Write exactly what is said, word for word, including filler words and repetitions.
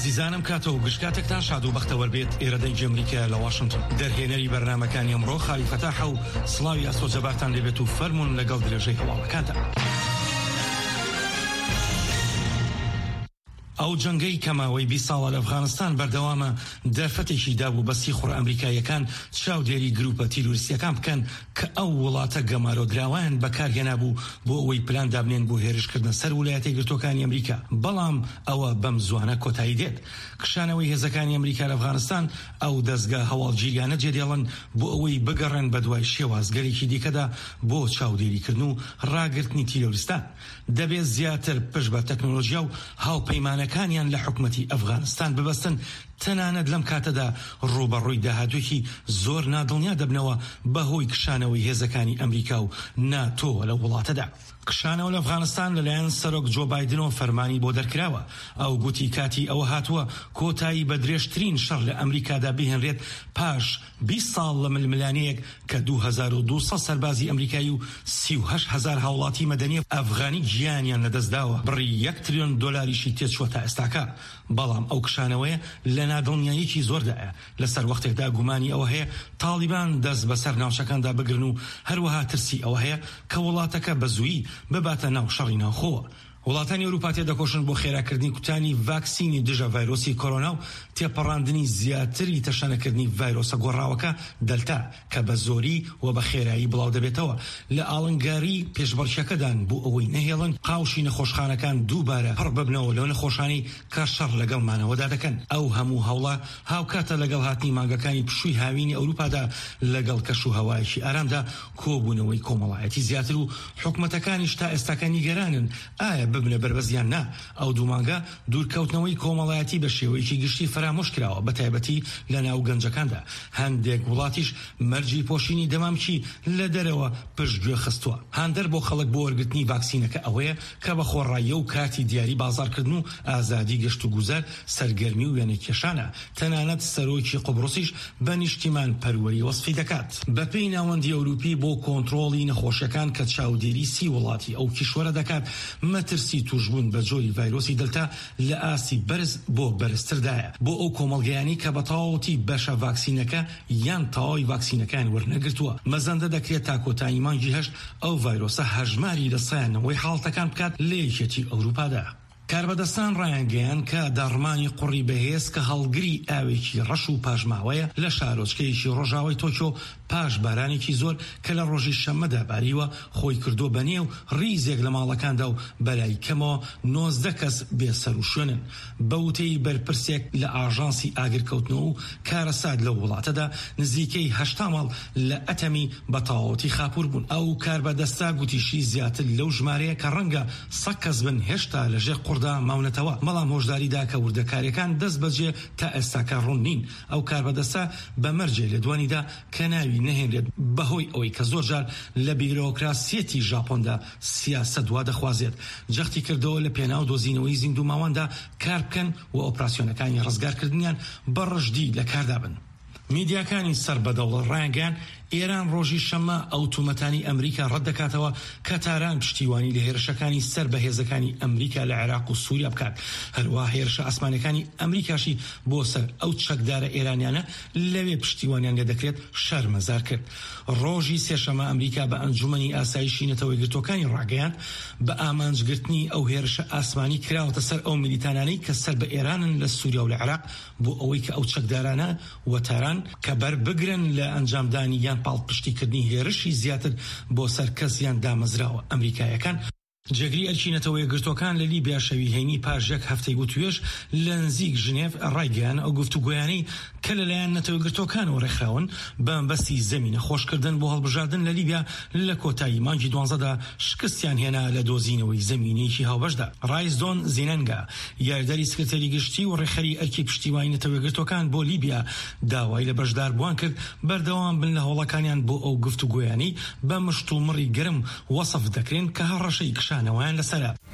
ئازیزانم کاتەوە گشتکاتێکتان شاد و بەختەوەر بێت. ئێرە دەنگی ئەمریکا لە واشنگتن دەرهێنەری بەرنامەکانی ئەمڕۆ خالی فەتاحە و سڵاوی ئاسۆجەبارتان لێبێت و فەرمونون لەگەڵ درێژەی هەواڵەکاندا. ئەو جەنگەی کەماوەی بیست ساڵە لە ئەفغانستان بەردەوامە دەرفەتێکی دابوو بە سیخڕ ئەمریکایەکان چاودێری گروپە تیرۆریستیەکان بکەن کە ئەو وڵاتە گەمارۆدراوان بەکارهێنابوو بۆ ئەوەی پلان دابنێن بۆ هێرشکردنە سەر ویلایەتە یەکگرتووەکانی ئەمریکا. بەڵام ئەوە بەم زوانە کۆتایی دێت. کشانەوەی هێزەکانی ئەمریکا لە ئەفغانستان ئەو دەستگا هەواڵگیریانە جێدێڵن بۆ ئەوەی بگەڕێن بە دوای شێوازگەرێکی دیکەدا بۆ چاودێریکردن و ڕاگررتنی تیرۆریستان. دەبێت زیاتر پشت بە تەکنۆلۆژیا و هاوپەیمانەکانیان لە حکومەتی ئەفغانستان ببەستن، تەنانەت لەم کاتەدا ڕوبەڕووی داهاتوێکی زۆر نادڵنیا دەبنەوە بەهۆی کشانەوەی هێزەکانی ئەمریکا و ناتۆ لە وڵاتەدا. کشانەوە لە ئەفغانستان لەلایەن سەرۆک جۆ بایدنەوە فەرمانی بۆ دەرکراوە. ئەو گوتی کاتی ئەوە هاتووە کۆتایی بە درێژترین شەڕ لە ئەمریکادا بهێنرێت پاش بیست ساڵ لە ململانەیەک کە دوو هەزار و دووسەد سەربازی ئەمریکایی و سی و هەشت هەزار هاوڵاتی مەدەنی ئەفغانی گیانیان لەدەستداوە، بڕی یەک تریلیۆن دۆلاریشی تێچووە تا ئێستاکە. بەڵام ئەو کشانەوەیە لە نادڵنیاییکی زۆردایە. لەسەر وەختێکدا گومانی ئەوە هەیە تاڵیبان دەست بەسەر ناوچەکاندا بگرن و هەروەها ترسی ئەوە هەیە کە وڵاتەکە بە زوویی بباتە ناو شەڕی ناوخۆوە. وڵاتانی ئەوروپا تێدەکۆشن بۆ خێراکردنی کوتانی ڤاکسینی دژە ڤایرۆسی کۆرۆنا و تێپەڕاندنی زیاتری تەشانەکردنی ڤایرۆسە گۆڕاوەکە دەلتا کە بە زۆری و بە خێرایی بڵاو دەبێتەوە. لە ئاڵنگاری پێشبڕکێکەدان بۆ ئەوەی نەهێڵن قاوشی نەخۆشخانەکان دووبارە پڕ ببنەوە لەو نەخۆشانی کە شەڕ لەگەڵمانەوەدا دەکەن. ئەو هەموو هەوڵە هاوکاتە لەگەڵ هاتنی مانگەکانی پشووی هاوینی ئەوروپادا لەگەڵ کەش و هەوایەکی ئارامدا کۆبوونەوەی کۆمەڵایەتی زیاتر و حکومەتەکانیش تا ئێستاکە نیگەرانن ئایا ببنە بەربەزیان نا. ئەو دوومانگە دوورکەوتنەوەی کۆمەڵایەتی بە شێوەیەکی گشتی فرامۆش کراوە، بە تایبەتی لە ناو گەنجەکاندا. هەندێک وڵاتیش مەرجی پۆشینی دەمامکی لە دەرەوە پشتگوێ خستووە. هاندەر بۆ خەڵک بۆ وەرگرتنی ڤاکسینەکە ئەوەیە کە بە خۆڕایی و کاتی دیاری بازارکردن و ئازادی گەشت و گوزار سەرگەرمی و وێنەکێشانە. تەنانەت سەرۆکی قوبڕوسیش بە نیشتیمان پەروەری وەسفی دەکات. بەپێی ناوەندی ئەوروپی بۆ کۆنتڕۆڵی نەخۆشیەکان کە چاودێری سی وڵاتی ئەو کیشوەرە دەکات، مەترسی توشبوون بە جۆری ڤایرۆسی دلتا لە ئاسی بەرز بۆ بەرزتردایە. بۆ ئەو کۆمەڵگەیانی کە بە تەواوەتی بەشە ڤاکسینەکە یان تەواوی ڤاکسینەکان وەرنەگرتووە، مەزەندە دەکرێت تا کۆتایی مانگی هەشت ئەو ڤایرۆسە هەژماری لە سایانەوەی حاڵەتەکان بکات لە یەکێتی ئەوروپادا. کاربەدەستان ڕایانگەیان کە داڕمانی قوڕی بەهێز کە هەڵگری ئاوێکی ڕەش و پاژماوەیە لە شارۆچکەیەکی ڕۆژاوای تۆکیۆ پاش بارانێکی زۆر کە لە ڕۆژی شەممەدا باریوە خۆی کردو بەنێو ڕیزێک لە ماڵەکاندا و بەلای کەمەوە نۆزدە کەس بێسەر و شوێنن. بەوتەی بەرپرسێک لە ئاژانسی ئاگرکەوتنەوە و کارەسات لە وڵاتەدا نزیکەی هەشتا ماڵ لە ئەتەمی بە تەواوەتی خاپوور بوون. ئەو کاربەدەستا گوتیشی زیاتر لەو ژمارەیە کە ڕەنگە سەد کەس بن هێشتا لەژێر قوڕدا ماونەتەوە. بەڵام هۆشداریدا کە وردەکاریەکان دەست بەجێ تا ئێستاکە ڕوون نین. ئەو کاربەدەستە بە مەرجێ لە دوانیدا کە ناوی نەهێنرێت بەهۆی ئەوەی کە زۆر جار لە بیرۆکراسیەتی ژاپۆندا سیاسەت وا دەخوازێت. جەختی کردەوە لە پێناو دۆزینەوەی زیندوو ماواندا کار بکەن و ئۆپراسیۆنەکانی ڕزگارکردنیان بە ڕژدی لە کاردابن. میدیاکانی سەر بەدەوڵە ڕایانگەیان ئێران ڕۆژی شەممە ئەو تومەتانی ئەمریکا ڕەت دەکاتەوە کە تاران پشتیوانی لە هێرشەکانی سەر بە هێزەکانی ئەمریکا لە عێراق و سووریا بکات. هەروە هێرشە ئاسمانەکانی ئەمریکاشی بۆ سەر ئەو چەکدارە ئێرانیانە لەوێ پشتیوانیان لێ دەکرێت شەرمەزار کرد. ڕۆژی سێشەمە ئەمریکا بە ئەنجومەنی ئاسایشی نەتەوەی گرتوەکانی ڕاگەیاند بە ئامانجگرتنی ئەو هێرشە ئاسمانی کراوەتە سەر ئەو میلیتانانەی کە سەر بە ئێرانن لە سووریا و لە عێراق بۆ ئەوەی کە ئەو چەکدارانە وەتاران کە بەر بگرن لە ئەنجامدانی یان پاڵپشتیکردنی هێرشی زیاتر بۆ سەر کەسیان دامەزراوە. ئەمریکایەکان جێگری ئەرچینەتەوەی گرتوەکان لە لیبیا شەوی هەینی پاش یەک هەفتەی بوو توێژ لە نزیک ژنێڤ ڕایگەیان ئەو گفتوگۆیانەی کە لەلایەن نەتەوەی گرتوەکانەوە ڕێکخراون بە مەبەستی زەمینە خۆشکردن بۆ هەڵبژاردن لە لیبیا لە کۆتایی مانگی دوانزەدا شکستیان هێنا لە دۆزینەوەی زەمینێکی هاوبەشدا. ڕایزدۆن زینەنگا یاریداری سکرتێری گشتی و ڕێخەری ئەرکی پشتیوانی نەتەوەی گرتوەکان بۆ لیبیا داوای لە بەشداربووان کرد بەردەوام بن لە هەوڵەکانیان بۆ ئەو گفتوگۆیانەی بە مشت و مڕی گەرم وەسف دەکرێن کە هەڕەشەی کشانەوەیان لەسەرە.